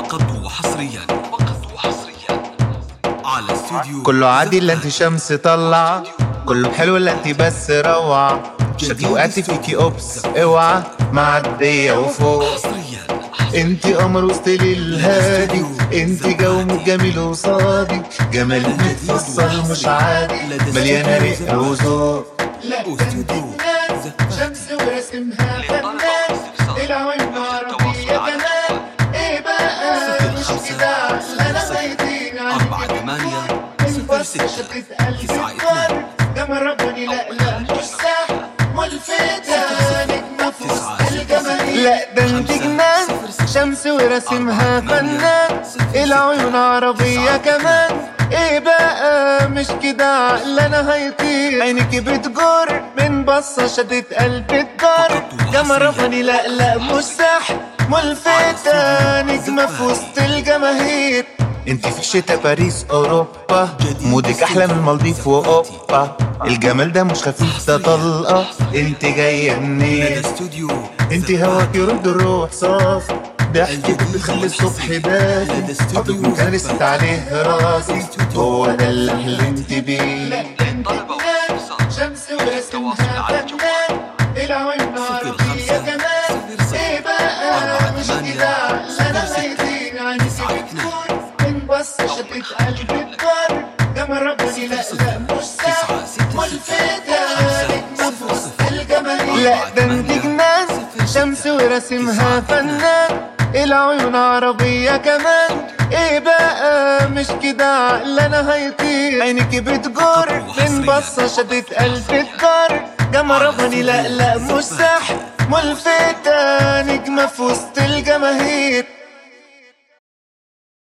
على استوديو كله عادي الا انت شمس طلع، كله حلو الا انت بس روعة. شكلي وقعتي فيكي اوبس اوعى معدية وفوق. انت قمر وسط ليل هادي، انت جو جميل وصادي، جمال متفصل مش عادي، مليانة رق وذوق. لا شمس ورسمها فنان، العيون عربية كمان. ايه بقى مش كده انا زيتين عنك من بس شدت قلبي النار. جمال رباني لا مش سهل، ملفتة نجمة في وسط الجماهير. لا ده انت جنان، شمس ورسمها فنان، العيون عربية كمان. ايه بقى مش كده عقل انا هيطير، عينك بتجر من بصة شدت قلبي الدار. جمال رباني لا مش سهل، ملفتة نجمة في وسط الجماهير. انت في الشتا باريس اوروبا، مودك احلى من المالديف واوبا. الجمال ده مش خفيف ده طلقة، انت جاية منين؟ انت هواك يرد الروح صافي، ضحكتك بتخلي الصبح باتي، حبك ممكن رست عليه راسي، هو ده اللي حلمت بيه. شمس ورسمها فنان، العيون عربية كمان. ايه بقى مش كده انا زيتين عنك بتكون من بس شدت قلبي الدار. جمال رباني لا مش سهل، ملفتة نجمة في وسط الجماهير. لا ده انت جنان، شمس ورسمها فنان، العيون عربية كمان. ايه بقى مش كده عقل انا هيطير، عينك بتجر من بصة شدت قلبي الدار. جمال رباني لا مش سهل، ملفتة نجمة في وسط